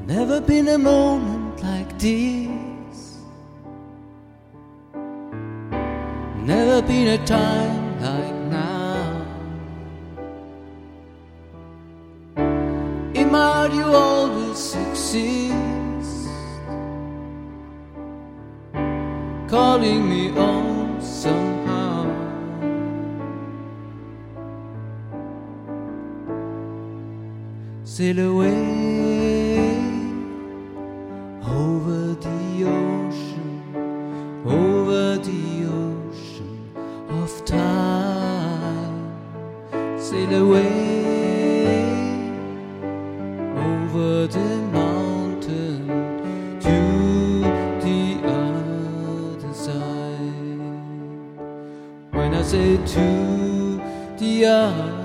Never been a moment like this. Never been a time like now. In my heart you always exist, calling me on somehow. Sail away over the ocean, over the ocean of time. Sail away over the mountain to the other side. When I say to the other